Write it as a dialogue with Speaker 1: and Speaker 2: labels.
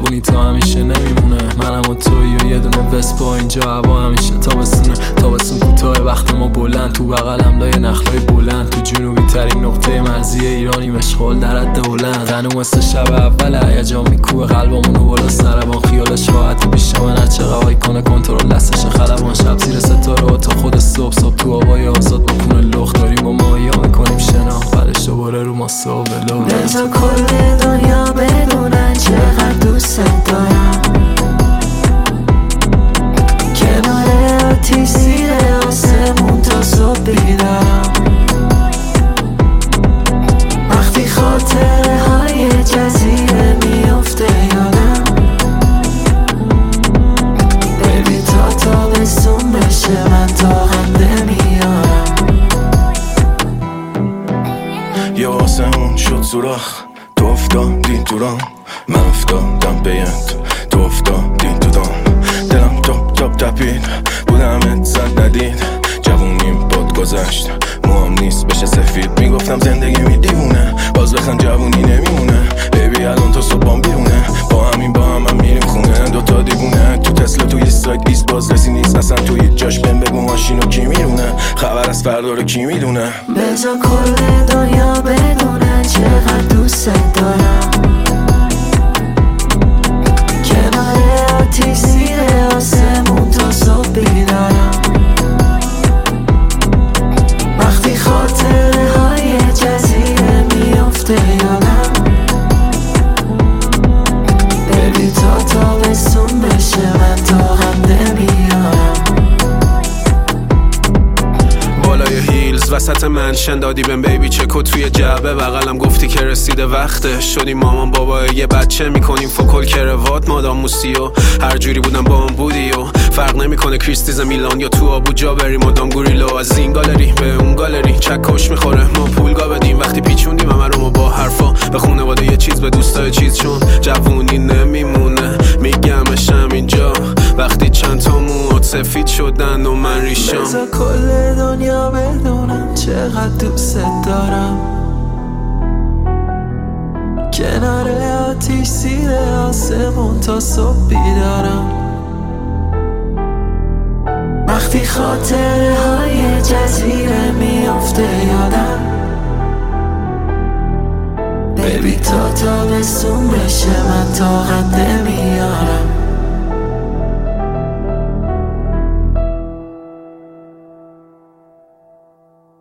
Speaker 1: جوونی تا همیشه نمیمونه. منم و تویی و یه دونه وسپا اینجا هوا همیشه تابستونه. تابستون کوتاه وقت ما بلند، تو بغلم لای نخلای بلند، تو جنوبی ترین نقطه مرزی ایرانی مشغول در حد هلند. تنو مثل شب اول هیجان میکوه قلبمونو بالا سربان، خیالش راحت پیش من هرچه قوای کنه کنترل دستش خلبان. شب زیر ستاره تا خود صبح تو هوای آزاد بکنه لخت داریم و ماهیا میکنیم شناخت، بعدش دوباره رو ما صبح لو.
Speaker 2: بذار کل دنیا بدونن چقدر دوست دارم، کنار آتیش زیر آسمون تا صبح بیدارم. وقتی خاطره های جزیره میفته یادم، بیبی تا تابستون بشه من طاقت نمیارم.
Speaker 3: یه آسمون شد سوراخ، تو افتادی تو رام، من افتادم بیت، تو افتادی تو دام. دلم تاپ تپید بودم زد ندید، جوونیم باد گذشت موام نیست بشه سفید. میگفتم زندگی دیوونه، باز بخن جوونی نمیمونه. بیبی الان تا صبحام بیرونه، با هم میریم خونه. دوتا دیوونه تو تسلا توی سایت ایست، باز رسی نیست اصلا توی جاش. بهم بگو ماشینو کی میرونه، خبر از فردا رو کی میدونه.
Speaker 2: بذار کل دنیا بدونن چقدر دوست دارم، کنار آتیش زیر آسمون تا صبح بیدارم. وقتی خاطره های جزیره میفته یادم، بیبی تا تابستون بشه من طاقت نمیارم.
Speaker 4: بالای هیلز وسط منشن دادی بهم بیبی چکو توی جعبه بغلم، گفتی که رسیده وقتش. شدیم مامان بابا یه بچه، میکنیم فوکل کروات مادام موسی و هر جوری بودم با هم بودی و فرق نمیکنه کریستیز میلان یا تو آبوجا بریم مادام گوریلو. از این گالری به اون گالری چکش میخوره ما پولگا بدیم. وقتی پیچوندیم همه رو ما با حرفا، به خونواده یه چیز به دوستای چیز، چون جوونی نمیمونه میگمشم اینجا وقتی چند تا موات سفید شدن و من ریشام.
Speaker 2: بذار کل دنیا بدونم چقدر دوست دارم، کنار آتیش زیر آسمون تا صبح بیدارم. وقتی خاطره های جزیره میفته یادم، بیبی تا تابستون بشه من طاقت